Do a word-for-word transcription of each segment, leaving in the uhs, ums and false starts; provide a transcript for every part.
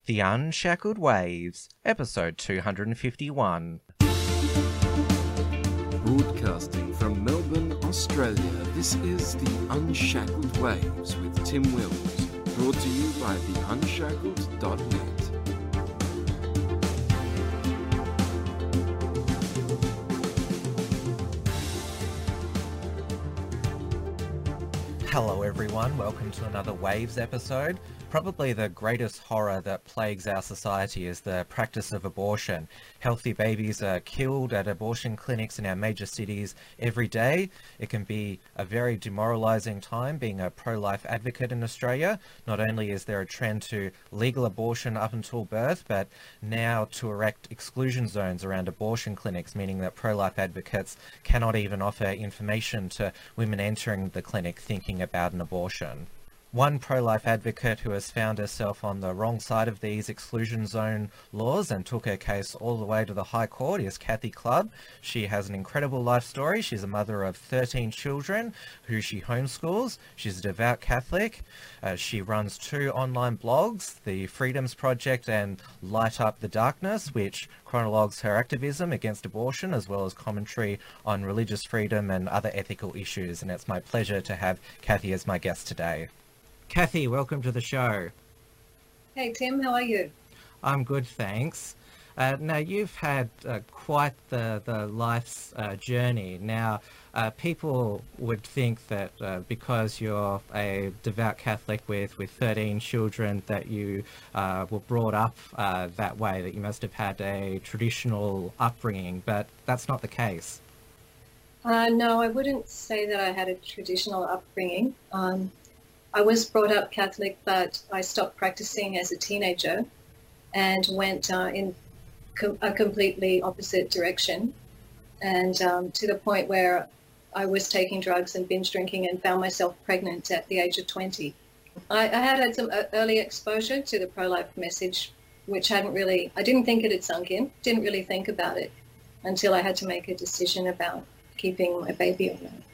The Unshackled Waves, episode two hundred fifty-one. Broadcasting from Melbourne, Australia, this is The Unshackled Waves with Tim Wills, brought to you by the unshackled dot net. Hello everyone, welcome to another Waves episode. Probably the greatest horror that plagues our society is the practice of abortion. Healthy babies are killed at abortion clinics in our major cities every day. It can be a very demoralising time being a pro-life advocate in Australia. Not only is there a trend to legal abortion up until birth, but now to erect exclusion zones around abortion clinics, meaning that pro-life advocates cannot even offer information to women entering the clinic thinking about an abortion. One pro-life advocate who has found herself on the wrong side of these exclusion zone laws and took her case all the way to the High Court is Kathy Clubb. She has an incredible life story. She's a mother of thirteen children who she homeschools. She's a devout Catholic. Uh, she runs two online blogs, the Freedoms Project and Light Up the Darkness, which chronologues her activism against abortion as well as commentary on religious freedom and other ethical issues. And it's my pleasure to have Kathy as my guest today. Kathy, welcome to the show. Hey Tim, how are you? I'm good, thanks. Uh, now, you've had uh, quite the, the life's uh, journey. Now, uh, people would think that uh, because you're a devout Catholic with, with thirteen children that you uh, were brought up uh, that way, that you must have had a traditional upbringing, but that's not the case. Uh, no, I wouldn't say that I had a traditional upbringing. Um, I was brought up Catholic, but I stopped practicing as a teenager and went uh, in com- a completely opposite direction, and um, to the point where I was taking drugs and binge drinking and found myself pregnant at the age of twenty. I, I had had some early exposure to the pro-life message, which hadn't really, I didn't think it had sunk in, didn't really think about it until I had to make a decision about keeping my baby alive.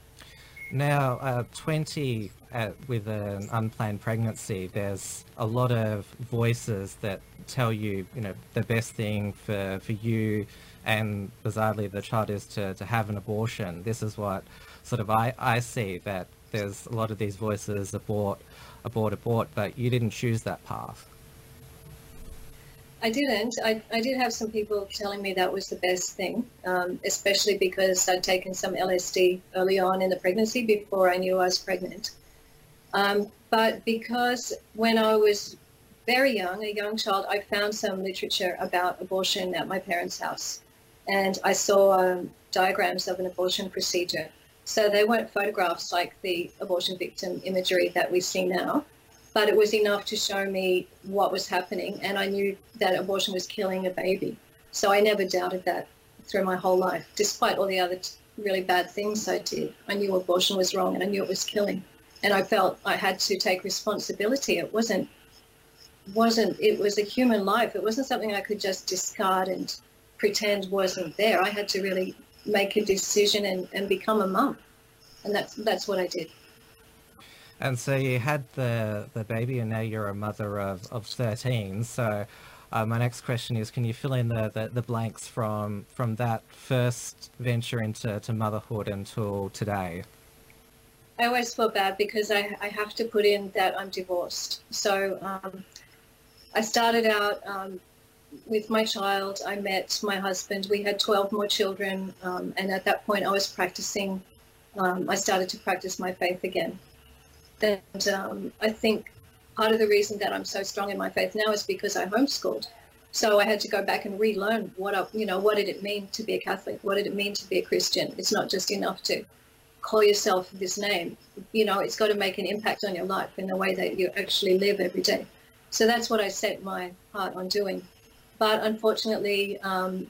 Now, uh, twenty uh, with an unplanned pregnancy, there's a lot of voices that tell you, you know, the best thing for, for you and bizarrely the child is to, to have an abortion. This is what sort of I, I see, that there's a lot of these voices, abort, abort, abort, but you didn't choose that path. I didn't. I, I did have some people telling me that was the best thing, um, especially because I'd taken some L S D early on in the pregnancy before I knew I was pregnant. Um, but because when I was very young, a young child, I found some literature about abortion at my parents' house. And I saw um, diagrams of an abortion procedure. So they weren't photographs like the abortion victim imagery that we see now, but it was enough to show me what was happening, and I knew that abortion was killing a baby. So I never doubted that through my whole life, despite all the other t- really bad things I did. I knew abortion was wrong and I knew it was killing, and I felt I had to take responsibility. It wasn't, wasn't, it was a human life. It wasn't something I could just discard and pretend wasn't there. I had to really make a decision and, and become a mum, and that's, that's what I did. And so you had the, the baby and now you're a mother of, of thirteen. So uh, my next question is, can you fill in the, the, the blanks from from that first venture into to motherhood until today? I always feel bad because I, I have to put in that I'm divorced. So um, I started out um, with my child. I met my husband. We had twelve more children. Um, and at that point I was practicing. Um, I started to practice my faith again. And um, I think part of the reason that I'm so strong in my faith now is because I homeschooled. So I had to go back and relearn what, I, you know, what did it mean to be a Catholic? What did it mean to be a Christian? It's not just enough to call yourself this name. You know, it's got to make an impact on your life in the way that you actually live every day. So that's what I set my heart on doing. But unfortunately, um,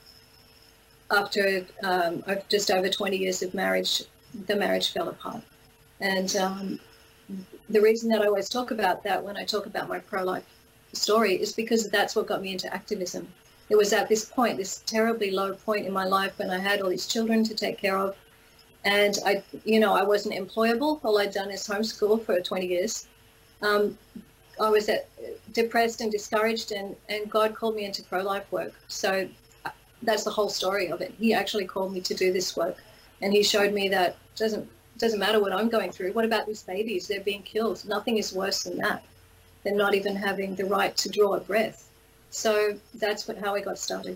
after um, just over twenty years of marriage, the marriage fell apart. And um, the reason that I always talk about that when I talk about my pro-life story is because that's what got me into activism. It was at this point, this terribly low point in my life when I had all these children to take care of. And I, you know, I wasn't employable. All I'd done is homeschool for twenty years. Um, I was at, depressed and discouraged, and, and God called me into pro-life work. So that's the whole story of it. He actually called me to do this work, and he showed me that it doesn't doesn't matter what I'm going through. What about these babies? They're being killed. Nothing is worse than that. They're not even having the right to draw a breath. So that's what, how I got started.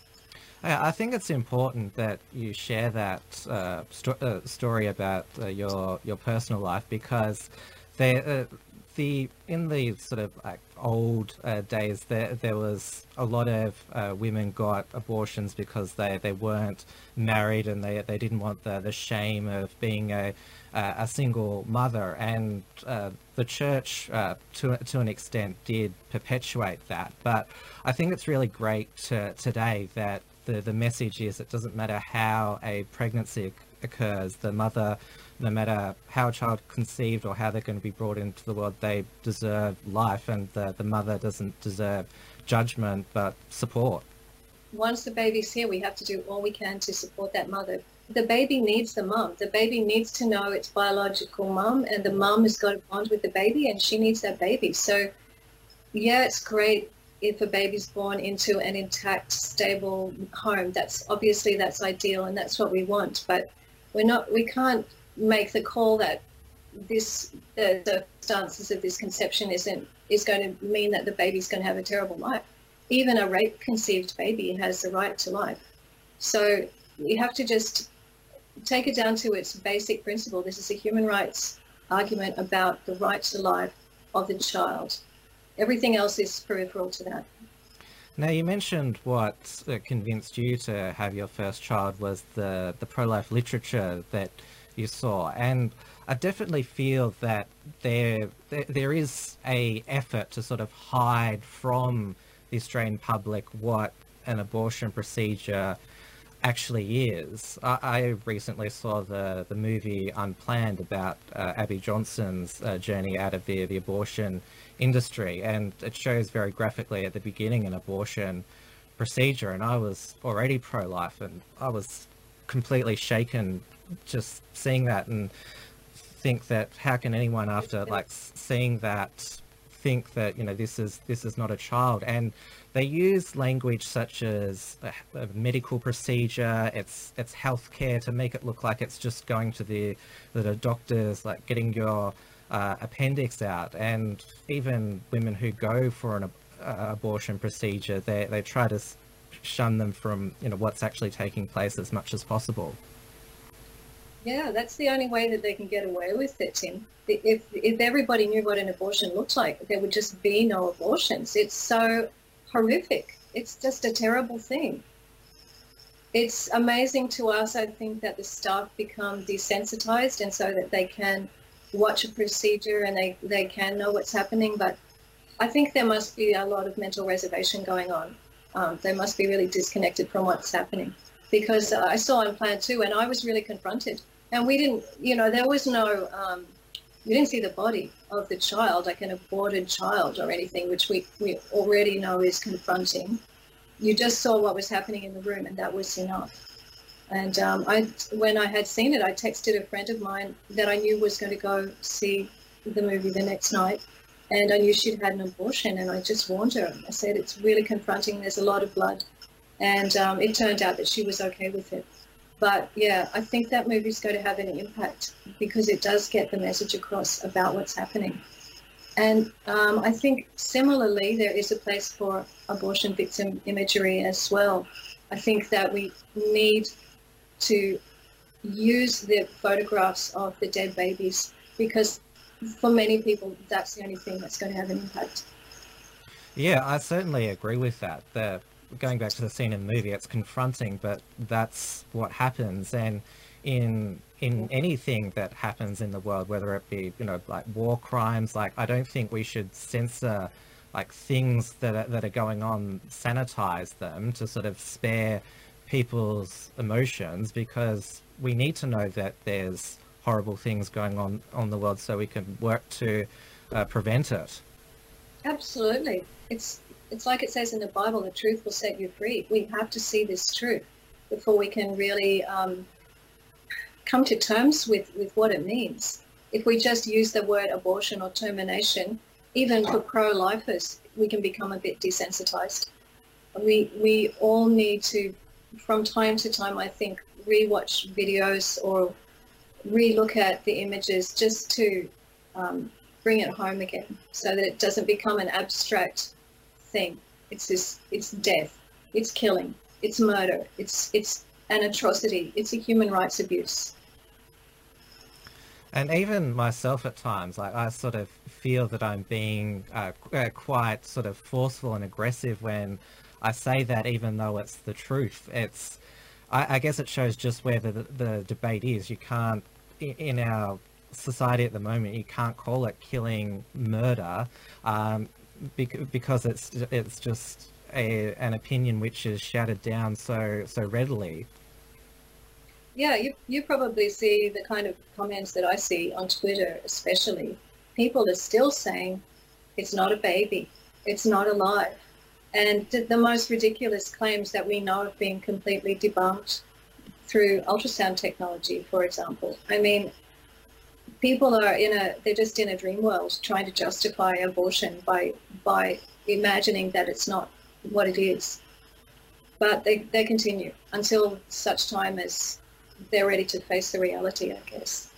I think it's important that you share that uh, sto- uh, story about uh, your your personal life, because they, uh, the in the sort of like old uh, days, there there was a lot of uh, women got abortions because they, they weren't married, and they they didn't want the, the shame of being a uh, a single mother, and uh, the church uh, to to an extent did perpetuate that. But I think it's really great to, today that The, the message is it doesn't matter how a pregnancy occurs, the mother, no matter how a child conceived or how they're going to be brought into the world, they deserve life, and the, the mother doesn't deserve judgment but support. Once the baby's here, we have to do all we can to support that mother. The baby needs the mum. The baby needs to know its biological mum, and the mum has got a bond with the baby, and she needs that baby. So yeah, it's great if a baby's born into an intact, stable home. That's obviously that's ideal, and that's what we want. But we're not. We can't make the call that this the circumstances of this conception isn't is going to mean that the baby's going to have a terrible life. Even a rape conceived baby has the right to life. So we have to just take it down to its basic principle. This is a human rights argument about the right to life of the child. Everything else is peripheral to that. Now, you mentioned what uh, convinced you to have your first child was the, the pro-life literature that you saw. And I definitely feel that there, there there is a effort to sort of hide from the Australian public what an abortion procedure actually is. I, I recently saw the, the movie Unplanned about uh, Abby Johnson's uh, journey out of the, the abortion industry, and it shows very graphically at the beginning an abortion procedure, and I was already pro-life, and I was completely shaken just seeing that, and think that how can anyone after like seeing that think that, you know, this is this is not a child. And they use language such as a, a medical procedure, it's it's healthcare, to make it look like it's just going to the the doctors, like getting your uh, appendix out. And even women who go for an uh, abortion procedure, they they try to shun them from, you know, what's actually taking place as much as possible. Yeah, that's the only way that they can get away with it, Tim. If if everybody knew what an abortion looked like, there would just be no abortions. It's so horrific. It's just a terrible thing. It's amazing to us, I think, that the staff become desensitized, and so that they can watch a procedure and they, they can know what's happening. But I think there must be a lot of mental reservation going on. Um, they must be really disconnected from what's happening. Because uh, I saw Unplanned too, and I was really confronted. And we didn't, you know, there was no, um, we didn't see the body of the child, like an aborted child or anything, which we, we already know is confronting. You just saw what was happening in the room, and that was enough. And um, I, when I had seen it, I texted a friend of mine that I knew was going to go see the movie the next night. And I knew she'd had an abortion, and I just warned her. I said, it's really confronting. There's a lot of blood. And um, it turned out that she was okay with it. But yeah, I think that movie's going to have an impact because it does get the message across about what's happening. And um, I think similarly, there is a place for abortion victim imagery as well. I think that we need to use the photographs of the dead babies, because for many people, that's the only thing that's going to have an impact. Yeah, I certainly agree with that. The going back to the scene in the movie, it's confronting, but that's what happens. And in in anything that happens in the world, whether it be, you know, like war crimes, like I don't think we should censor like things that are, that are going on, sanitize them to sort of spare people's emotions, because we need to know that there's horrible things going on on the world so we can work to uh, prevent it. Absolutely. It's It's like it says in the Bible, the truth will set you free. We have to see this truth before we can really um, come to terms with, with what it means. If we just use the word abortion or termination, even for pro-lifers, we can become a bit desensitized. We, we all need to, from time to time, I think, rewatch videos or relook at the images just to um, bring it home again, so that it doesn't become an abstract thing. It's this, it's death, it's killing, it's murder, it's it's an atrocity, it's a human rights abuse. And even myself at times, like I sort of feel that I'm being uh, qu- uh, quite sort of forceful and aggressive when I say that, even though it's the truth. It's, I, I guess it shows just where the, the debate is. You can't, i- in our society at the moment, you can't call it killing murder um, bec- because it's it's just a, an opinion which is shouted down so so readily. Yeah, you, you probably see the kind of comments that I see on Twitter, especially. People are still saying it's not a baby, it's not alive. And th- the most ridiculous claims that we know have been completely debunked through ultrasound technology, for example. I mean, people are in a, they're just in a dream world trying to justify abortion by, by imagining that it's not what it is. But they, they continue until such time as they're ready to face the reality, I guess.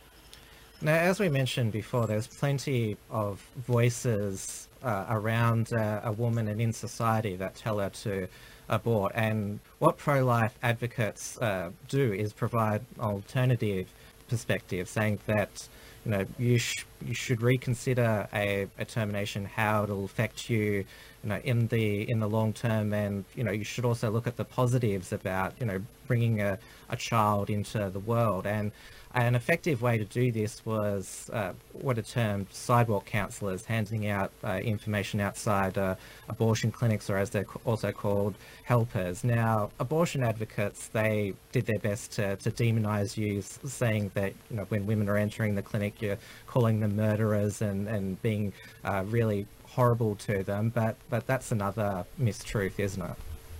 Now, as we mentioned before, there's plenty of voices uh, around uh, a woman and in society that tell her to abort. And what pro-life advocates uh, do is provide alternative perspective, saying that, you know, you, sh- you should reconsider a, a termination, how it'll affect you, you know, in the in the long term, and you know, you should also look at the positives about, you know, bringing a, a child into the world. And an effective way to do this was uh, what are termed sidewalk counsellors, handing out uh, information outside uh, abortion clinics, or as they're ca- also called, helpers. Now, abortion advocates, they did their best to, to demonise you, s- saying that, you know, when women are entering the clinic, you're calling them murderers and, and being uh, really horrible to them. But, but that's another mistruth, isn't it?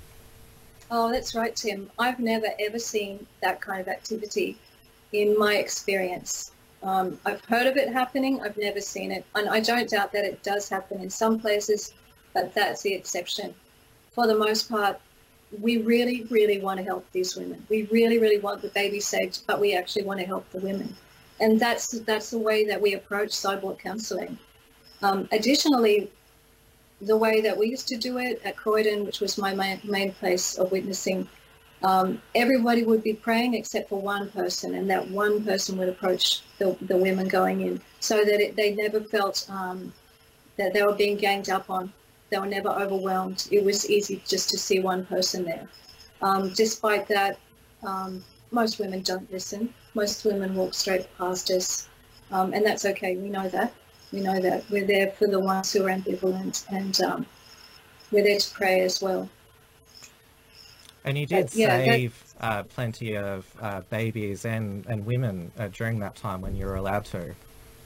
Oh, that's right, Tim. I've never ever seen that kind of activity in my experience. Um, I've heard of it happening. I've never seen it. And I don't doubt that it does happen in some places, but that's the exception. For the most part, we really, really want to help these women. We really, really want the baby saved, but we actually want to help the women. And that's that's the way that we approach sidewalk counselling. Um, additionally, the way that we used to do it at Croydon, which was my main, main place of witnessing, um, everybody would be praying except for one person, and that one person would approach the, the women going in, so that it, they never felt um, that they were being ganged up on. They were never overwhelmed. It was easy just to see one person there. Um, despite that, um, most women don't listen. Most women walk straight past us, um, and that's okay. We know that. We know that. We're there for the ones who are ambivalent, and um, we're there to pray as well. And you did But, yeah, that- save uh, plenty of uh, babies and, and women uh, during that time when you were allowed to.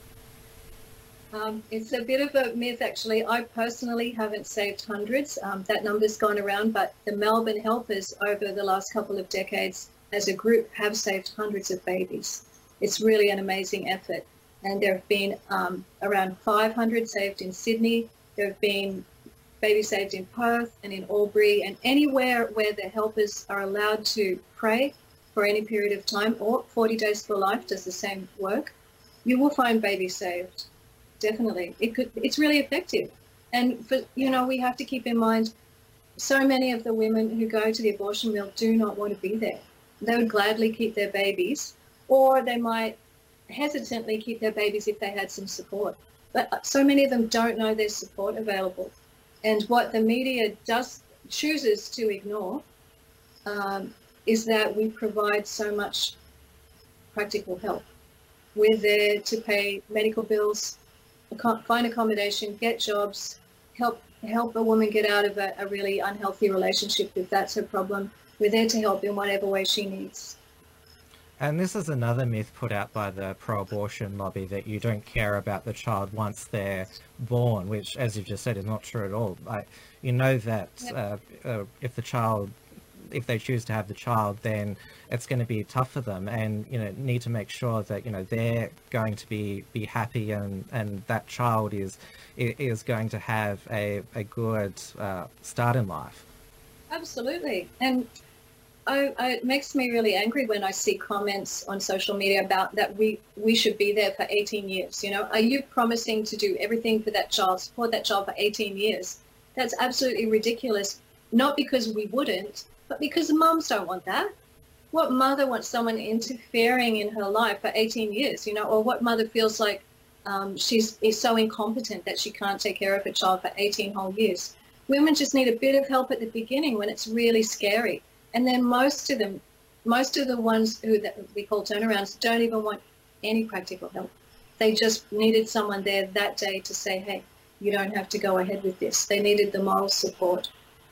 Um, it's a bit of a myth, actually. I personally haven't saved hundreds. Um, that number's gone around, but the Melbourne Helpers over the last couple of decades as a group have saved hundreds of babies. It's really an amazing effort. And there have been um, around five hundred saved in Sydney. There have been babies saved in Perth and in Albury, and anywhere where the helpers are allowed to pray for any period of time, or forty Days for Life does the same work, you will find babies saved. Definitely. It could, it's really effective. And, for, you know, we have to keep in mind, so many of the women who go to the abortion mill do not want to be there. They would gladly keep their babies, or they might hesitantly keep their babies if they had some support. But so many of them don't know there's support available. And what the media does chooses to ignore um, is that we provide so much practical help. We're there to pay medical bills, find accommodation, get jobs, help help a woman get out of a, a really unhealthy relationship if that's her problem. We're there to help in whatever way she needs. And this is another myth put out by the pro-abortion lobby, that you don't care about the child once they're born, which, as you've just said, is not true at all. Like, you know that Yep. uh, uh, if the child if they choose to have the child, then it's going to be tough for them, and you know need to make sure that you know they're going to be be happy, and and that child is is going to have a a good uh, start in life. Absolutely. And I, I, it makes me really angry when I see comments on social media about that we, we should be there for eighteen years. You know, are you promising to do everything for that child, support that child for eighteen years? That's absolutely ridiculous. Not because we wouldn't, but because mums don't want that. What mother wants someone interfering in her life for eighteen years, you know, or what mother feels like um, she's is so incompetent that she can't take care of her child for eighteen whole years? Women just need a bit of help at the beginning when it's really scary. And then most of them, most of the ones who that we call turnarounds don't even want any practical help. They just needed someone there that day to say, hey, you don't have to go ahead with this. They needed the moral support.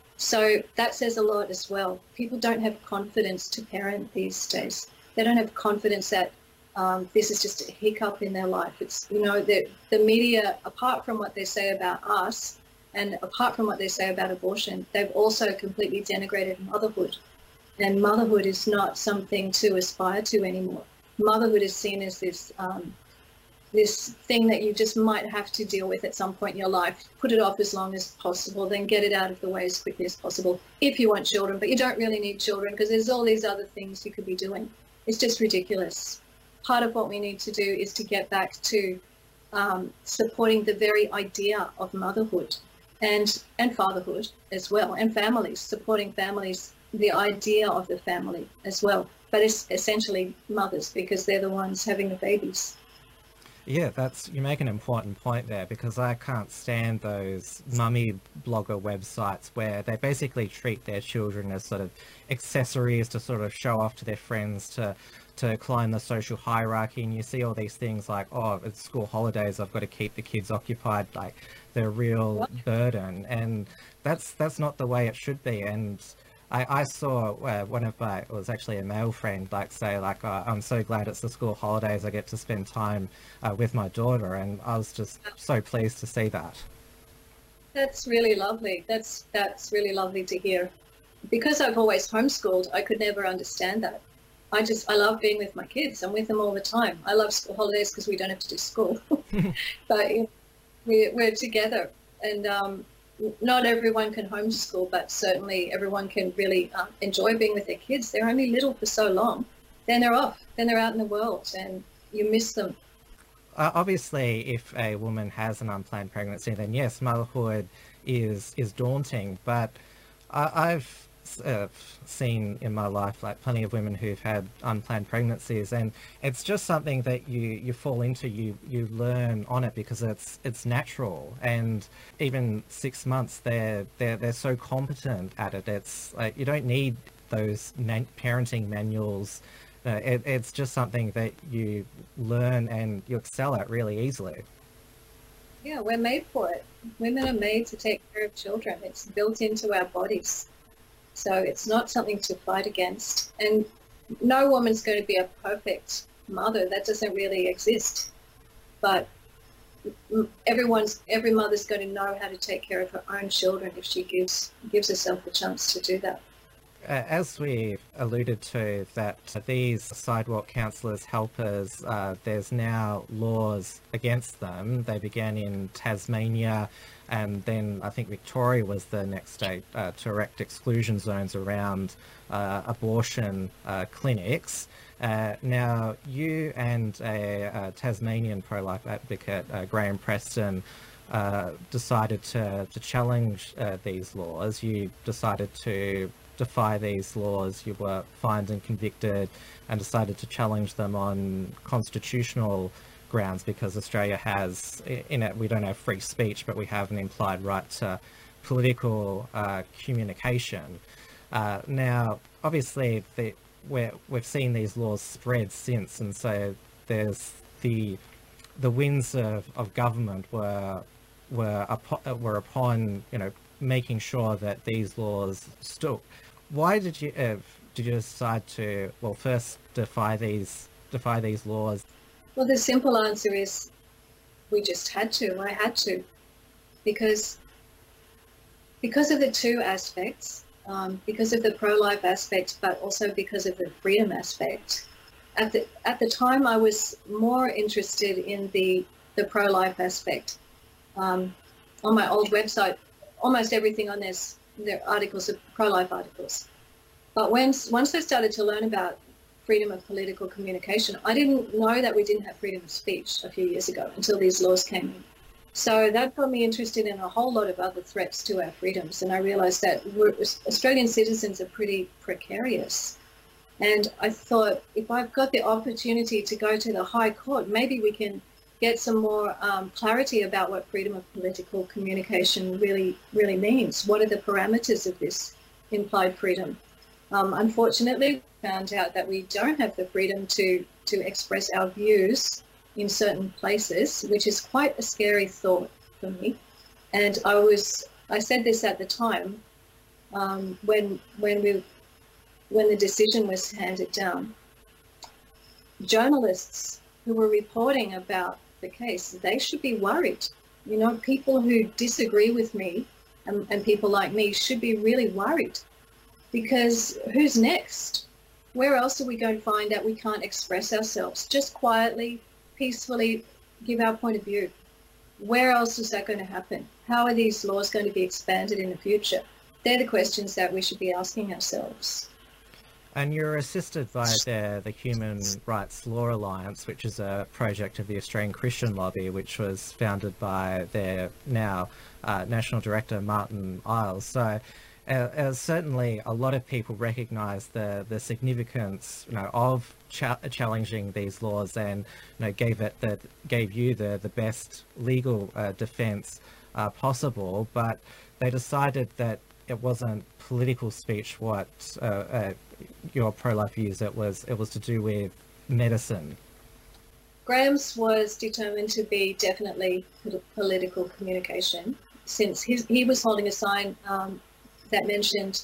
So that says a lot as well. People don't have confidence to parent these days. They don't have confidence that um, this is just a hiccup in their life. It's, you know, the, the media, apart from what they say about us, and apart from what they say about abortion, they've also completely denigrated motherhood. And motherhood is not something to aspire to anymore. Motherhood is seen as this um, this thing that you just might have to deal with at some point in your life. Put it off as long as possible, then get it out of the way as quickly as possible if you want children. But you don't really need children because there's all these other things you could be doing. It's just ridiculous. Part of what we need to do is to get back to um, supporting the very idea of motherhood. And, and fatherhood as well, and families, supporting families, the idea of the family as well. But it's essentially mothers because they're the ones having the babies. Yeah, that's you make an important point there, because I can't stand those mummy blogger websites where they basically treat their children as sort of accessories to sort of show off to their friends, to to climb the social hierarchy. And you see all these things like, oh, it's school holidays, I've got to keep the kids occupied, like they're a real what? burden. And that's that's not the way it should be. And I, I saw uh, one of my, it was actually a male friend, like say like, oh, I'm so glad it's the school holidays, I get to spend time uh, with my daughter. And I was just so pleased to see that. That's really lovely. That's, that's really lovely to hear. Because I've always homeschooled, I could never understand that. I just, I love being with my kids. I'm with them all the time. I love school holidays because we don't have to do school. But you know, we, we're together. And um, not everyone can homeschool, but certainly everyone can really um, enjoy being with their kids. They're only little for so long. Then they're off. Then they're out in the world and you miss them. Uh, obviously, if a woman has an unplanned pregnancy, then yes, motherhood is is daunting. But I, I've uh, seen in my life like plenty of women who've had unplanned pregnancies, and it's just something that you you fall into. You you learn on it because it's it's natural. And even six months, they're they're they're so competent at it. It's like you don't need those man- parenting manuals. Uh, it, it's just something that you learn and you excel at really easily. Yeah, we're made for it. Women are made to take care of children. It's built into our bodies. So it's not something to fight against. And no woman's going to be a perfect mother. That doesn't really exist. But everyone's, every mother's going to know how to take care of her own children if she gives gives herself a chance to do that. Uh, as we alluded to, that these sidewalk counsellors, helpers, uh, there's now laws against them. They began in Tasmania, and then I think Victoria was the next state uh, to erect exclusion zones around uh, abortion uh, clinics. Uh, now, you and a, a Tasmanian pro-life advocate, uh, Graham Preston, uh, decided to, to challenge uh, these laws. You decided to defy these laws. You were fined and convicted and decided to challenge them on constitutional grounds, because Australia has, in it, we don't have free speech, but we have an implied right to political uh, communication. Uh, now, obviously, the, we're, we've seen these laws spread since, and so there's the the winds of, of government were were upon, were upon you know making sure that these laws stood. Why did you uh, did you decide to, well, first defy these defy these laws? Well, the simple answer is we just had to. I had to, because because of the two aspects. um, because of the pro-life aspect, but also because of the freedom aspect. At the at the time, I was more interested in the the pro-life aspect. Um, on my old website, almost everything on this, there are articles of pro-life articles. But when once I started to learn about freedom of political communication, I didn't know that we didn't have freedom of speech a few years ago until these laws came in. So that got me interested in a whole lot of other threats to our freedoms, and I realised that we're, Australian citizens are pretty precarious. And I thought, if I've got the opportunity to go to the High Court, maybe we can get some more um, clarity about what freedom of political communication really, really means. What are the parameters of this implied freedom? Um, unfortunately, we found out that we don't have the freedom to, to express our views in certain places, which is quite a scary thought for me. And I was, I said this at the time um, when, when we when the decision was handed down. Journalists who were reporting about the case, they should be worried. You know, people who disagree with me and, and people like me should be really worried, because who's next? Where else are we going to find that we can't express ourselves just quietly, peacefully, give our point of view? Where else is that going to happen? How are these laws going to be expanded in the future? They're the questions that we should be asking ourselves. And you're assisted by the, the Human Rights Law Alliance, which is a project of the Australian Christian Lobby, which was founded by their now uh, National Director, Martin Iles. So uh, uh, certainly a lot of people recognise the, the significance, you know, of cha challenging these laws, and you know, gave it the, gave you the, the best legal uh, defence uh, possible. But they decided that it wasn't political speech what uh, uh, your pro-life views. It was it was to do with medicine. Graham's was determined to be definitely political communication, since his, he was holding a sign um, that mentioned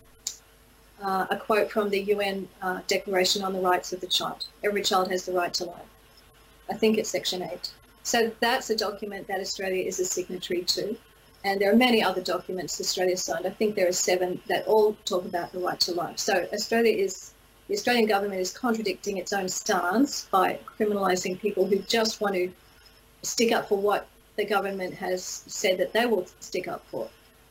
uh, a quote from the U N uh, Declaration on the Rights of the Child. Every child has the right to life. I think it's section eight. So that's a document that Australia is a signatory to. And there are many other documents Australia signed. I think there are seven that all talk about the right to life. So Australia is, the Australian government is contradicting its own stance by criminalising people who just want to stick up for what the government has said that they will stick up for.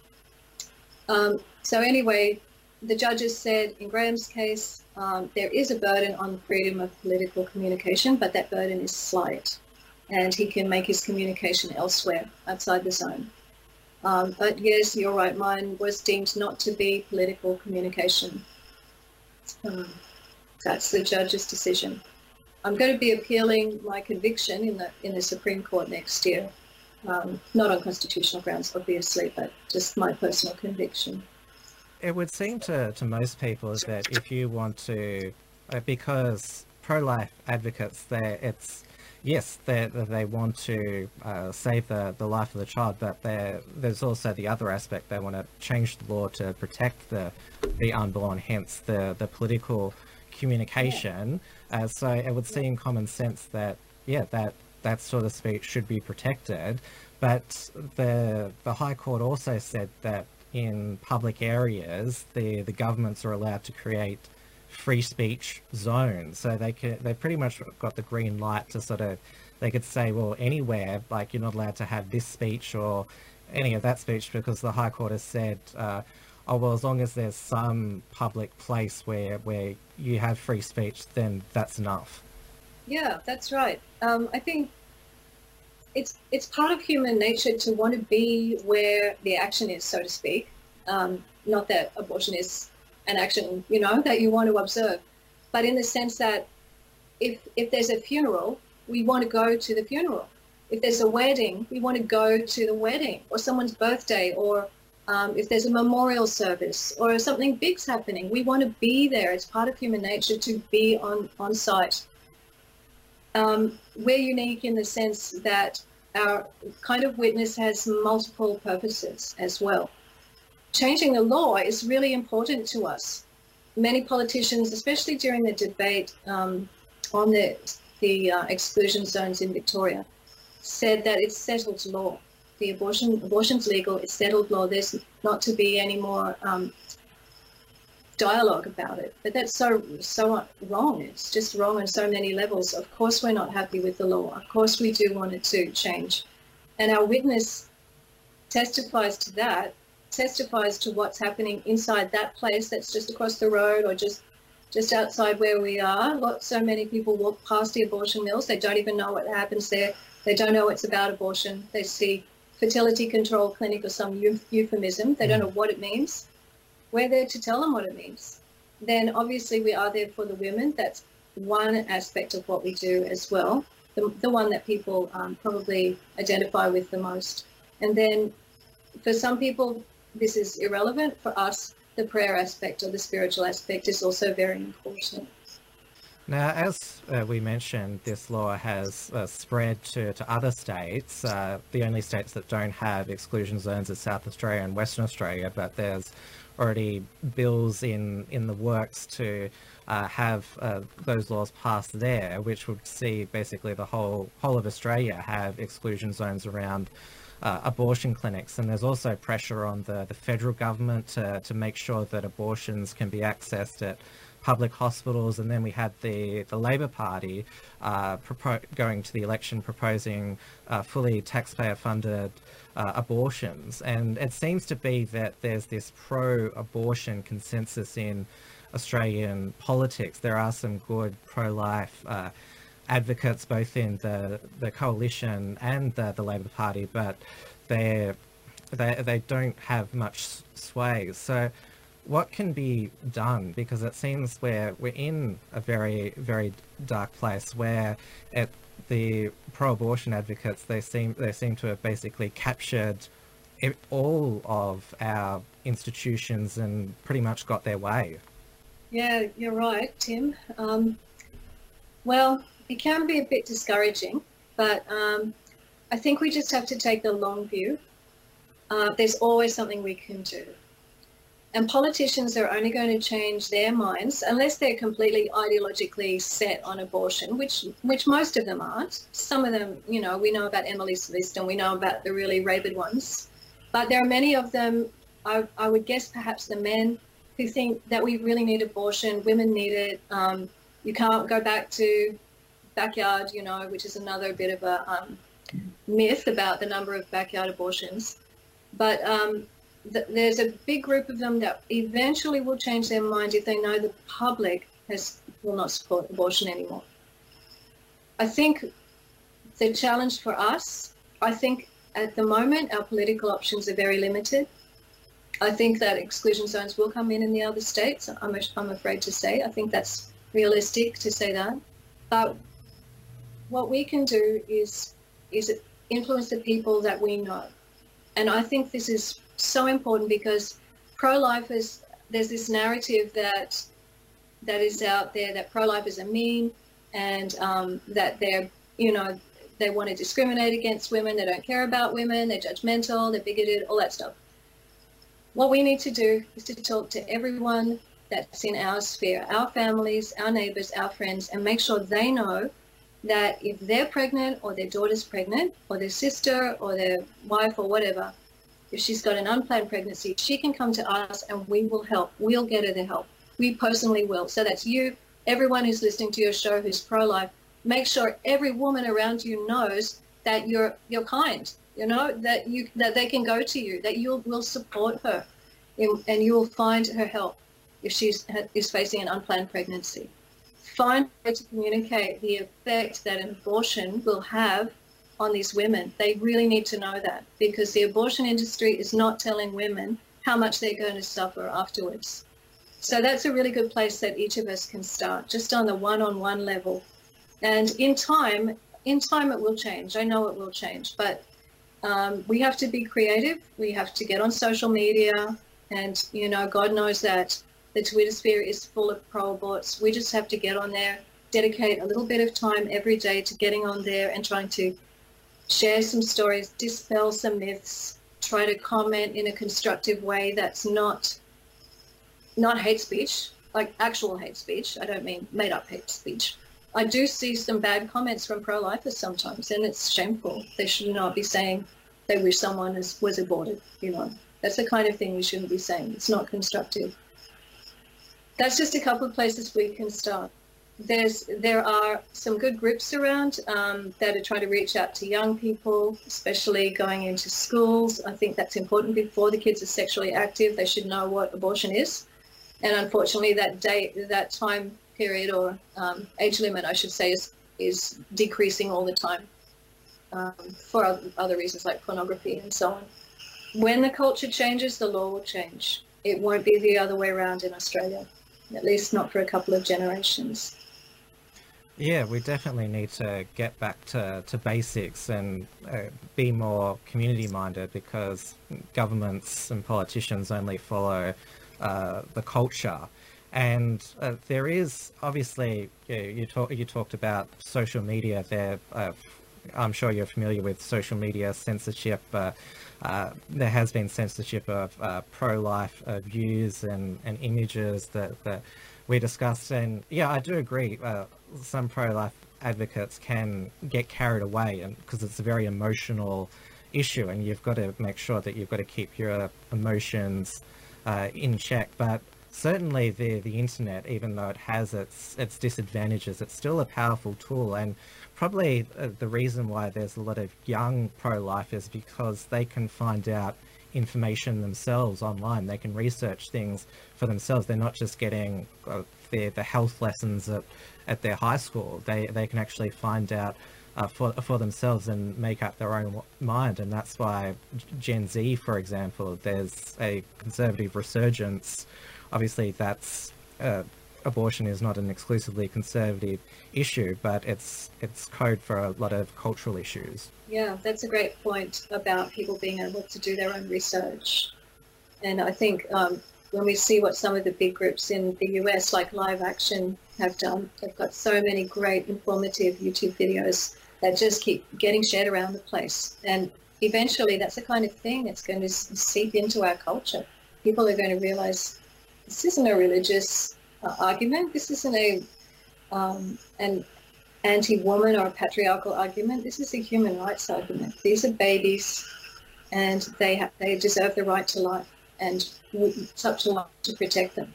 Um, so anyway, the judges said in Graham's case, um, there is a burden on freedom of political communication, but that burden is slight, and he can make his communication elsewhere outside the zone. Um, but yes, you're right, mine was deemed not to be political communication. Um, that's the judge's decision. I'm going to be appealing my conviction in the in the Supreme Court next year, um, not on constitutional grounds, obviously, but just my personal conviction. It would seem to, to most people that if you want to, uh, because pro-life advocates, they it's yes, they they want to uh, save the, the life of the child, but there's also the other aspect. They want to change the law to protect the the unborn, hence the, the political communication. Uh, so it would seem common sense that, yeah, that, that sort of speech should be protected. But the the High Court also said that in public areas, the, the governments are allowed to create free speech zones, so they could they pretty much got the green light to sort of, they could say, well, anywhere, like, you're not allowed to have this speech or any of that speech, because the High Court has said, uh, oh well, as long as there's some public place where where you have free speech, then that's enough. Yeah, that's right. um, I think it's it's part of human nature to want to be where the action is, so to speak. Um, not that abortion is an action, you know, that you want to observe, but in the sense that if if there's a funeral, we want to go to the funeral. If there's a wedding, we want to go to the wedding, or someone's birthday, or um, if there's a memorial service or something big's happening, we want to be there. It's part of human nature to be on, on site. Um, we're unique in the sense that our kind of witness has multiple purposes as well. Changing the law is really important to us. Many politicians, especially during the debate um, on the, the uh, exclusion zones in Victoria, said that it's settled law. The abortion, abortion's legal, it's settled law. There's not to be any more um, dialogue about it. But that's so, so wrong. It's just wrong on so many levels. Of course, we're not happy with the law. Of course, we do want it to change. And our witness testifies to that, testifies to what's happening inside that place that's just across the road or just just outside where we are. Lots, so many people walk past the abortion mills. They don't even know what happens there. They don't know it's about abortion. They see fertility control clinic or some euphemism. They don't know what it means. We're there to tell them what it means. Then obviously we are there for the women. That's one aspect of what we do as well, the, the one that people um, probably identify with the most. And then for some people, this is irrelevant. For us, the prayer aspect or the spiritual aspect is also very important. Now, as uh, we mentioned, this law has uh, spread to, to other states. Uh, the only states that don't have exclusion zones are South Australia and Western Australia, but there's already bills in, in the works to uh, have uh, those laws passed there, which would see basically the whole whole of Australia have exclusion zones around Uh, abortion clinics. And there's also pressure on the, the federal government to, to make sure that abortions can be accessed at public hospitals. And then we had the, the Labor Party uh, propo- going to the election proposing uh, fully taxpayer-funded uh, abortions. And it seems to be that there's this pro-abortion consensus in Australian politics. There are some good pro-life uh, advocates both in the the coalition and the, the Labor Party, but they they they don't have much sway. So what can be done? Because it seems we're we're in a very very dark place where it, the pro-abortion advocates they seem they seem to have basically captured it, all of our institutions and pretty much got their way. Yeah, you're right, Tim. Um, well. It can be a bit discouraging, but um, I think we just have to take the long view. Uh, there's always something we can do. And politicians are only going to change their minds unless they're completely ideologically set on abortion, which which most of them aren't. Some of them, you know, we know about Emily's List and we know about the really rabid ones. But there are many of them, I, I would guess perhaps the men, who think that we really need abortion, women need it. Um, you can't go back to backyard, you know, which is another bit of a um, myth about the number of backyard abortions. But um, th- there's a big group of them that eventually will change their mind if they know the public has will not support abortion anymore. I think the challenge for us, I think at the moment our political options are very limited. I think that exclusion zones will come in in the other states. I'm, I'm afraid to say. I think that's realistic to say that. But what we can do is is influence the people that we know. And I think this is so important because pro-lifers, there's this narrative that that is out there that pro-lifers are mean and um, that they're, you know, they want to discriminate against women, they don't care about women, they're judgmental, they're bigoted, all that stuff. What we need to do is to talk to everyone that's in our sphere, our families, our neighbours, our friends, and make sure they know that if they're pregnant or their daughter's pregnant or their sister or their wife or whatever, if she's got an unplanned pregnancy, she can come to us and we will help. We'll get her the help. We personally will. So that's you, everyone who's listening to your show who's pro-life. Make sure every woman around you knows that you're you're kind, you know, that you that they can go to you, that you will support her and you will find her help if she's is facing an unplanned pregnancy. Find a way to communicate the effect that an abortion will have on these women. They really need to know that because the abortion industry is not telling women how much they're going to suffer afterwards. So that's a really good place that each of us can start, just on the one-on-one level. And in time, in time it will change. I know it will change, but um, we have to be creative. We have to get on social media and, you know, God knows that the Twitter sphere is full of pro-aborts. We just have to get on there, dedicate a little bit of time every day to getting on there and trying to share some stories, dispel some myths, try to comment in a constructive way that's not not hate speech, like actual hate speech. I don't mean made up hate speech. I do see some bad comments from pro-lifers sometimes, and it's shameful. They should not be saying they wish someone is, was aborted, you know. That's the kind of thing we shouldn't be saying. It's not constructive. That's just a couple of places we can start. There's there are some good groups around um, that are trying to reach out to young people, especially going into schools. I think that's important. Before the kids are sexually active, they should know what abortion is. And unfortunately, that date, that time period or um, age limit, I should say, is is decreasing all the time um, for other reasons like pornography and so on. When the culture changes, the law will change. It won't be the other way around in Australia, at least not for a couple of generations. Yeah, we definitely need to get back to, to basics and uh, be more community minded, because governments and politicians only follow uh, the culture. And uh, there is obviously, you, you, talk, you talked about social media there. Uh, I'm sure you're familiar with social media censorship. Uh, uh, there has been censorship of uh, pro-life uh, views and, and images that, that we discussed. And yeah, I do agree. Uh, some pro-life advocates can get carried away, and because it's a very emotional issue, and you've got to make sure that you've got to keep your emotions uh, in check. But certainly the the internet, even though it has its its disadvantages, it's still a powerful tool. And probably uh, the reason why there's a lot of young pro-life is because they can find out information themselves online. They can research things for themselves. They're not just getting uh, the the health lessons at at their high school. They they can actually find out uh, for for themselves and make up their own mind. And that's why Gen Z, for example, there's a conservative resurgence. Obviously, that's uh, abortion is not an exclusively conservative issue, but it's it's code for a lot of cultural issues. Yeah, that's a great point about people being able to do their own research. And I think um, when we see what some of the big groups in the U S, like Live Action, have done, they've got so many great informative YouTube videos that just keep getting shared around the place. And eventually that's the kind of thing that's going to seep into our culture. People are going to realize this isn't a religious uh, argument. This isn't a um, an anti-woman or a patriarchal argument. This is a human rights argument. These are babies, and they have, they deserve the right to life, and it's up to us to protect them.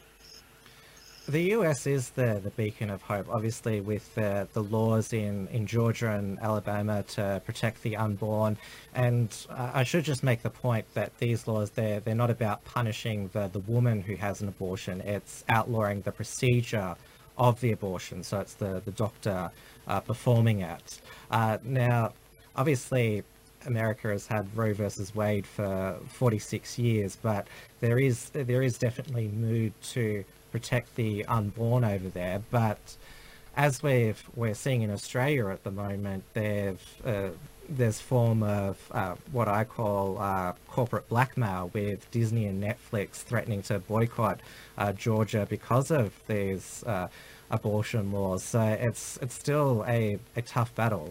The U S is the, the beacon of hope, obviously, with the, the laws in, in Georgia and Alabama to protect the unborn. And uh, I should just make the point that these laws, they're, they're not about punishing the, the woman who has an abortion. It's outlawing the procedure of the abortion. So it's the, the doctor uh, performing it. Uh, now, obviously, America has had Roe versus Wade for forty-six years, but there is there is definitely mood to protect the unborn over there. But as we've we're seeing in Australia at the moment, there's uh, there's form of uh, what I call uh, corporate blackmail, with Disney and Netflix threatening to boycott uh, Georgia because of these uh, abortion laws. So it's it's still a, a tough battle.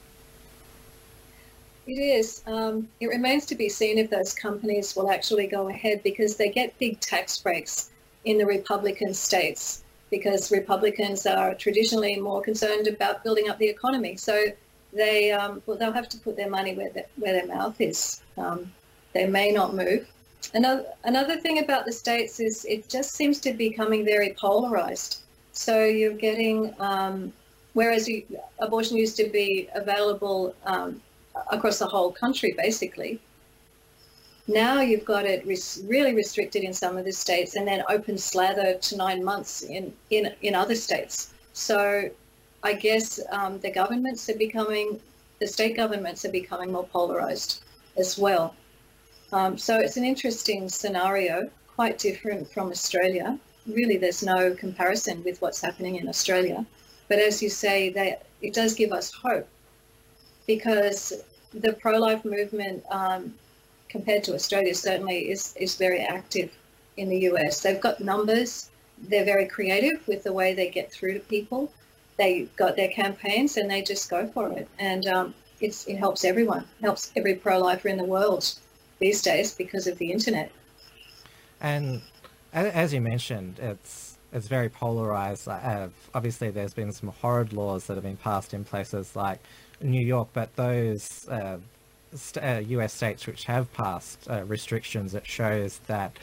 It is. Um, it remains to be seen if those companies will actually go ahead, because they get big tax breaks in the Republican states, because Republicans are traditionally more concerned about building up the economy. So they, um, well, they'll have to put their money where, the, where their mouth is. Um, they may not move. Another, another thing about the states is it just seems to be becoming very polarized. So you're getting, um, whereas you, abortion used to be available um, across the whole country, basically. Now you've got it res- really restricted in some of the states, and then open slather to nine months in, in, in other states. So I guess um, the governments are becoming, the state governments are becoming more polarized as well. Um, so it's an interesting scenario, quite different from Australia. Really, there's no comparison with what's happening in Australia. But as you say, that it does give us hope, because the pro-life movement, um, compared to Australia, certainly is, is very active in the U S. They've got numbers. They're very creative with the way they get through to people. They got their campaigns and they just go for it. And um, it's, it helps everyone, it helps every pro-lifer in the world these days because of the internet. And as you mentioned, it's it's very polarized. Uh, obviously, there's been some horrid laws that have been passed in places like New York, but those uh, st- uh, U S states which have passed uh, restrictions, it shows that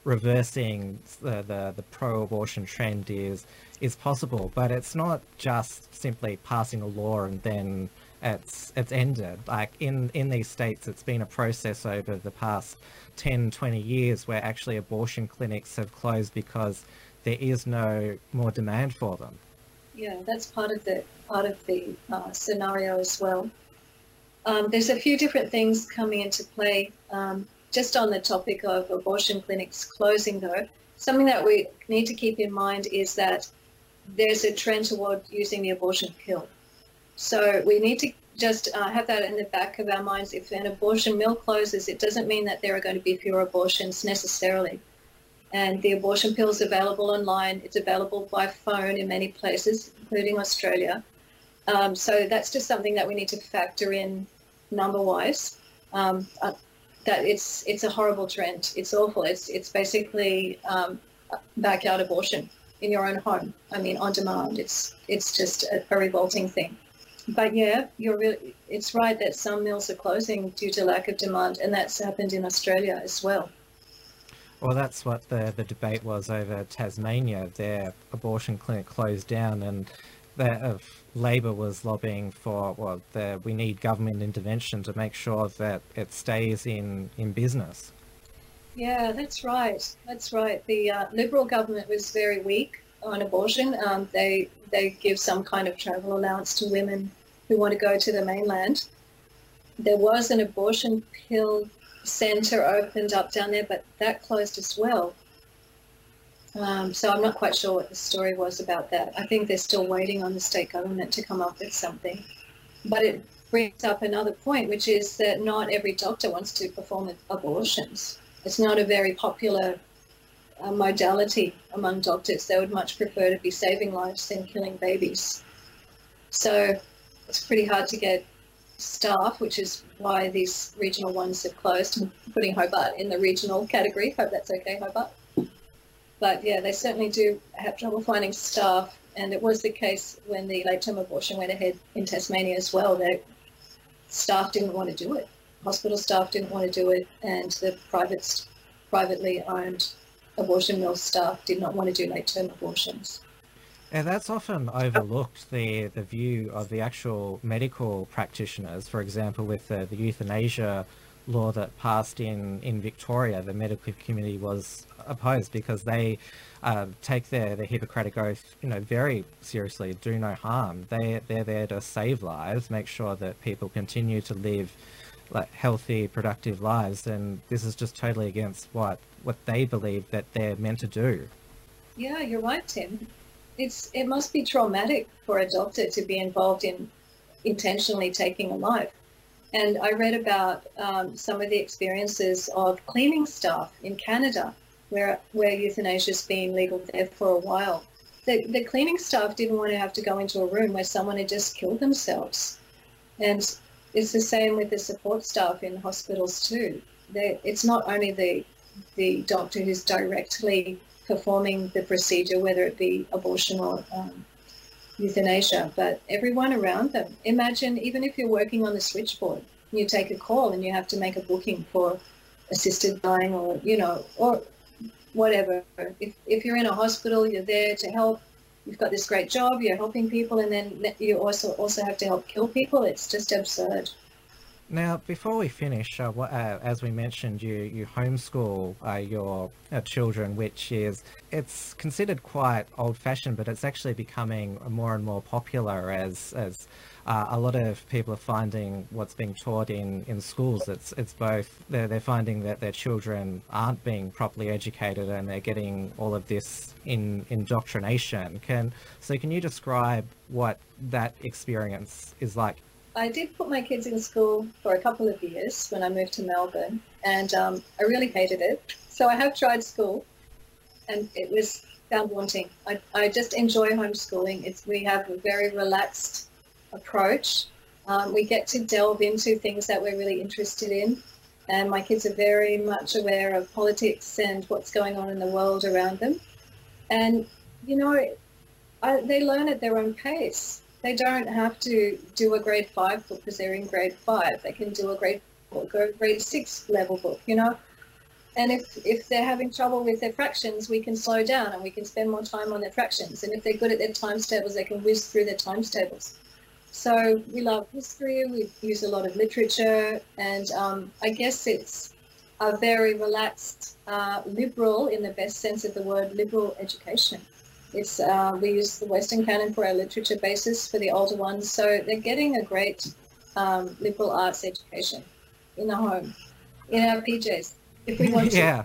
reversing the, the, the pro-abortion trend is is possible, but it's not just simply passing a law and then it's it's ended. Like in, in these states, it's been a process over the past ten, twenty years where actually abortion clinics have closed because there is no more demand for them. Yeah, that's part of the part of the uh, scenario as well. Um, there's a few different things coming into play. Um, just on the topic of abortion clinics closing, though, something that we need to keep in mind is that there's a trend toward using the abortion pill. So we need to just uh, have that in the back of our minds. If an abortion mill closes, it doesn't mean that there are going to be fewer abortions necessarily. And the abortion pill is available online. It's available by phone in many places, including Australia. Um, so that's just something that we need to factor in number-wise. Um, uh, that it's it's a horrible trend. It's awful. It's it's basically um, backyard abortion in your own home. I mean, on demand. It's it's just a, a revolting thing. But yeah, you're really, it's right that some mills are closing due to lack of demand, and that's happened in Australia as well. Well, that's what the, the debate was over Tasmania. Their abortion clinic closed down, and the uh, Labor was lobbying for, well, the, we need government intervention to make sure that it stays in, in business. Yeah, that's right. That's right. The uh, Liberal government was very weak on abortion. Um, they they give some kind of travel allowance to women who want to go to the mainland. There was an abortion pill centre opened up down there, but that closed as well. Um, so I'm not quite sure what the story was about that. I think they're still waiting on the state government to come up with something. But it brings up another point, which is that not every doctor wants to perform abortions. It's not a very popular uh, modality among doctors. They would much prefer to be saving lives than killing babies. So it's pretty hard to get staff, which is why these regional ones have closed. I'm putting Hobart in the regional category. Hope that's okay, Hobart. But yeah, they certainly do have trouble finding staff, and it was the case when the late-term abortion went ahead in Tasmania as well. That staff didn't want to do it. Hospital staff didn't want to do it, and the private, privately owned abortion mill staff did not want to do late-term abortions. And that's often overlooked, the, the view of the actual medical practitioners. For example, with the, the euthanasia law that passed in, in Victoria, the medical community was opposed because they uh, take their, their Hippocratic Oath, you know, very seriously, do no harm. They, they're there to save lives, make sure that people continue to live like healthy, productive lives, and this is just totally against what, what they believe that they're meant to do. Yeah, you're right, Tim. It's, it must be traumatic for a doctor to be involved in intentionally taking a life. And I read about um, some of the experiences of cleaning staff in Canada, where where euthanasia's been legal there for a while. The, the cleaning staff didn't want to have to go into a room where someone had just killed themselves. And it's the same with the support staff in hospitals too. They, it's not only the the doctor who's directly performing the procedure, whether it be abortion or um, euthanasia, but everyone around them. Imagine even if you're working on the switchboard, you take a call and you have to make a booking for assisted dying, or, you know, or whatever. If, if you're in a hospital, you're there to help. You've got this great job, you're helping people, and then you also also have to help kill people. It's just absurd. Now, before we finish, uh, what, uh, as we mentioned, you, you homeschool uh, your uh, children, which is, it's considered quite old-fashioned, but it's actually becoming more and more popular as as uh, a lot of people are finding what's being taught in, in schools. It's it's both, they're, they're finding that their children aren't being properly educated and they're getting all of this in indoctrination. Can, so can you describe what that experience is like? I did put my kids in school for a couple of years when I moved to Melbourne, and um, I really hated it. So I have tried school, and it was found wanting. I, I just enjoy homeschooling. It's, we have a very relaxed approach. Um, we get to delve into things that we're really interested in, and my kids are very much aware of politics and what's going on in the world around them. And, you know, I, they learn at their own pace. They don't have to do a grade five book because they're in grade five. They can do a grade book or a grade six level book, you know. And if, if they're having trouble with their fractions, we can slow down and we can spend more time on their fractions. And if they're good at their times tables, they can whiz through their times tables. So we love history, we use a lot of literature, and um, I guess it's a very relaxed, uh, liberal, in the best sense of the word, liberal education. It's uh, we use the Western canon for our literature basis for the older ones, so they're getting a great um, liberal arts education in the home, in our P Js. If we want to. Yeah,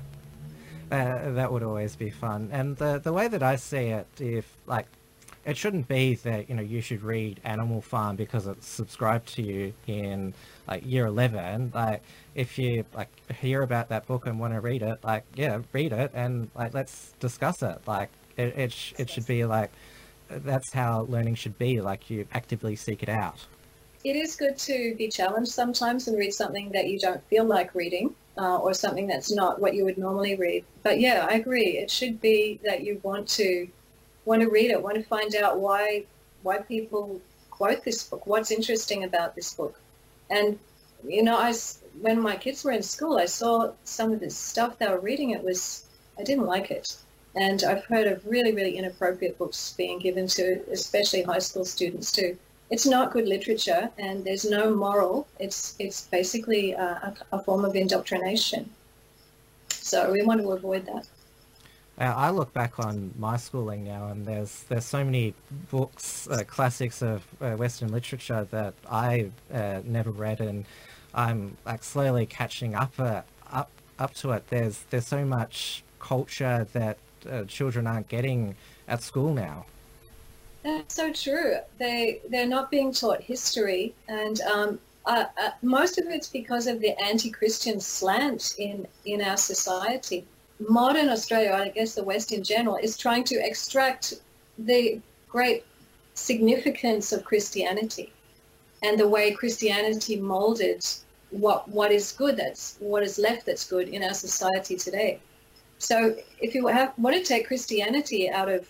uh, that would always be fun. And the the way that I see it, if like, it shouldn't be that, you know, you should read Animal Farm because it's subscribed to you in like year eleven. Like, if you like hear about that book and want to read it, like, yeah, read it and like let's discuss it. Like, it it, sh- it should be like, that's how learning should be. Like, you actively seek it out. It is good to be challenged sometimes and read something that you don't feel like reading. Uh, or something that's not what you would normally read. But yeah, I agree. It should be that you want to want to read it, want to find out why why people quote this book, what's interesting about this book. And, you know, I, when my kids were in school, I saw some of this stuff they were reading. It was, I didn't like it. And I've heard of really, really inappropriate books being given to especially high school students too. It's not good literature, and there's no moral. It's it's basically a, a form of indoctrination. So we want to avoid that. Uh, I look back on my schooling now, and there's there's so many books, uh, classics of uh, Western literature that I uh, never read, and I'm like slowly catching up uh, up up to it. There's there's so much culture that uh, children aren't getting at school now. That's so true. They, they're not being taught history, and um, uh, uh, most of it's because of the anti-Christian slant in, in our society. Modern Australia, I guess the West in general, is trying to extract the great significance of Christianity and the way Christianity molded what what is good, that's what is left that's good in our society today. So if you have, want to take Christianity out of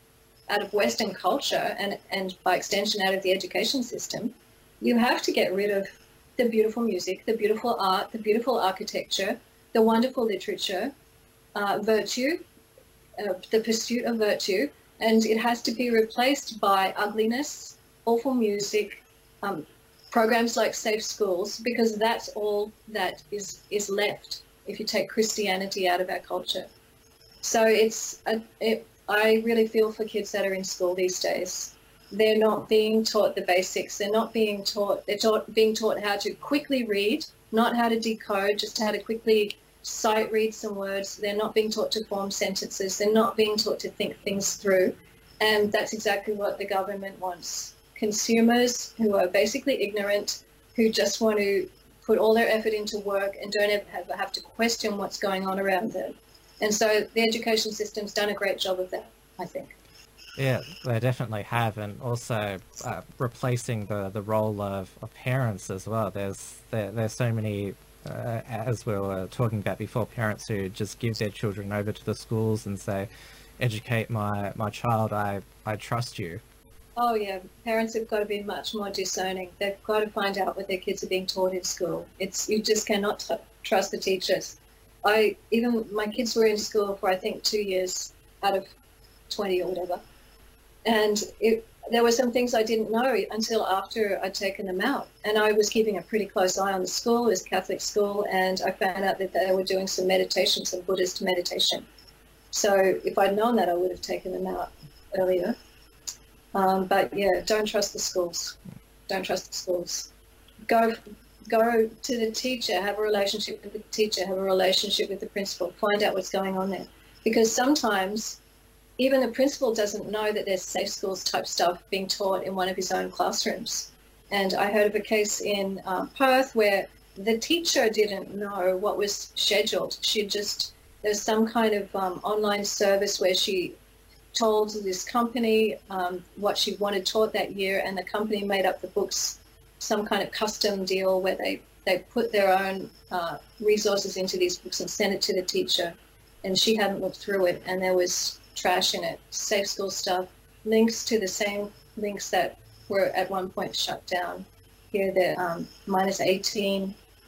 out of Western culture and, and by extension out of the education system, you have to get rid of the beautiful music, the beautiful art, the beautiful architecture, the wonderful literature, uh, virtue, uh, the pursuit of virtue, and it has to be replaced by ugliness, awful music, um, programs like Safe Schools, because that's all that is, is left if you take Christianity out of our culture. So it's a, it, I really feel for kids that are in school these days. They're not being taught the basics. They're not being taught, they're taught, being taught how to quickly read, not how to decode, just how to quickly sight read some words. They're not being taught to form sentences. They're not being taught to think things through. And that's exactly what the government wants. Consumers who are basically ignorant, who just want to put all their effort into work and don't ever have, have to question what's going on around them. And so the education system's done a great job of that, I think. Yeah, they definitely have, and also uh, replacing the, the role of, of parents as well. There's there, there's so many, uh, as we were talking about before, parents who just give their children over to the schools and say, educate my, my child, I, I trust you. Oh yeah, parents have got to be much more discerning. They've got to find out what their kids are being taught in school. It's you just cannot t- trust the teachers. I even my kids were in school for I think two years out of twenty or whatever, and it, there were some things I didn't know until after I'd taken them out. And I was keeping a pretty close eye on the school. It was a Catholic school, and I found out that they were doing some meditation, some Buddhist meditation. So if I'd known that, I would have taken them out earlier. Um, but yeah, don't trust the schools. Don't trust the schools. Go. Go to the teacher, have a relationship with the teacher, have a relationship with the principal, find out what's going on there. Because sometimes even the principal doesn't know that there's Safe Schools type stuff being taught in one of his own classrooms. And I heard of a case in um, Perth where the teacher didn't know what was scheduled. She just, there's some kind of um, online service where she told this company um, what she wanted taught that year, and the company made up the books, some kind of custom deal where they, they put their own uh, resources into these books and sent it to the teacher. And she hadn't looked through it, and there was trash in it, Safe School stuff, links to the same links that were at one point shut down. Here they're um, minus eighteen,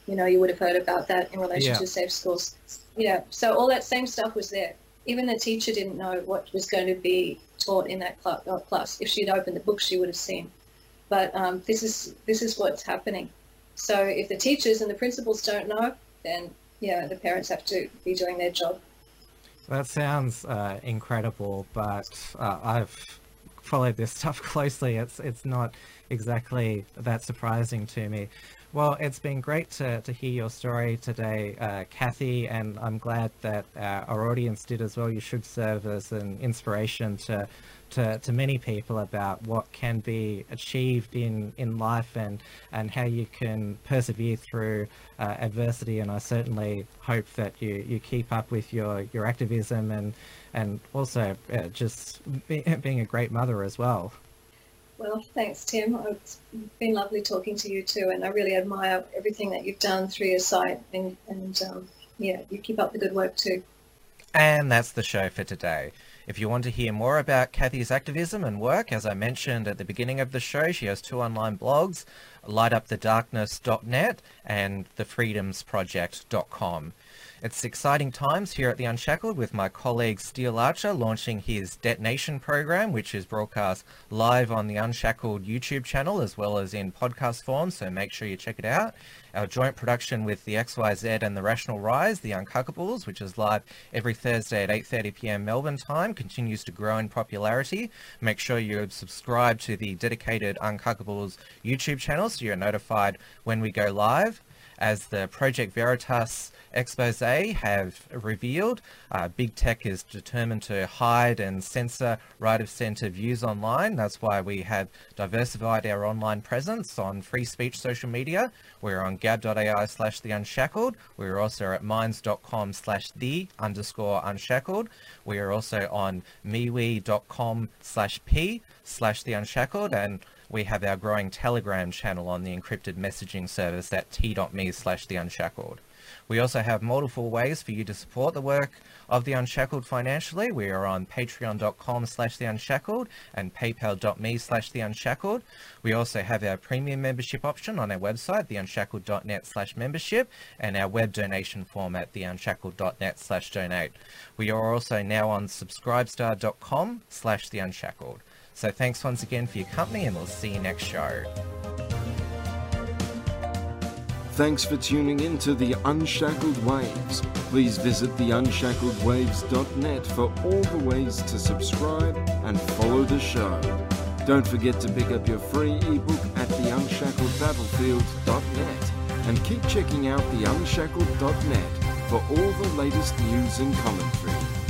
You know, you would have heard about that in relation Yeah. to safe schools. Yeah, so all that same stuff was there. Even the teacher didn't know what was going to be taught in that cl- uh, class. If she'd opened the book, she would have seen. But um, this is this is what's happening. So if the teachers and the principals don't know, then yeah, the parents have to be doing their job. That sounds uh, incredible, but uh, I've followed this stuff closely. It's it's not exactly that surprising to me. Well, it's been great to, to hear your story today, uh, Kathy, and I'm glad that uh, our audience did as well. You should serve as an inspiration to, to, to many people about what can be achieved in, in life and, and how you can persevere through uh, adversity. And I certainly hope that you, you keep up with your, your activism and, and also uh, just be, being a great mother as well. Well, thanks, Tim. It's been lovely talking to you too, and I really admire everything that you've done through your site, and, and um, yeah, you keep up the good work too. And that's the show for today. If you want to hear more about Kathy's activism and work, as I mentioned at the beginning of the show, she has two online blogs, light up the darkness dot net and the freedoms project dot com. It's exciting times here at The Unshackled with my colleague Steele Archer launching his Detonation program, which is broadcast live on the Unshackled YouTube channel as well as in podcast form, so make sure you check it out. Our joint production with the X Y Z and the Rational Rise, The Uncuckables, which is live every Thursday at eight thirty p m Melbourne time, continues to grow in popularity. Make sure you subscribe to the dedicated Uncuckables YouTube channel so you're notified when we go live. As the Project Veritas expose have revealed, uh, Big Tech is determined to hide and censor right-of-centre views online. That's why we have diversified our online presence on free speech social media. We're on gab.ai slash the unshackled. We're also at minds.com slash the underscore unshackled. We are also on MeWe.com slash p slash the unshackled, and we have our growing Telegram channel on the encrypted messaging service at t.me slash the unshackled. We also have multiple ways for you to support the work of The Unshackled financially. We are on patreon.com slash The Unshackled and paypal.me slash The Unshackled. We also have our premium membership option on our website, theunshackled.net slash membership, and our web donation form at theunshackled.net slash donate. We are also now on subscribestar.com slash The Unshackled. So thanks once again for your company, and we'll see you next show. Thanks for tuning in to The Unshackled Waves. Please visit the unshackled waves dot net for all the ways to subscribe and follow the show. Don't forget to pick up your free ebook at the unshackled battlefield dot net and keep checking out the unshackled dot net for all the latest news and commentary.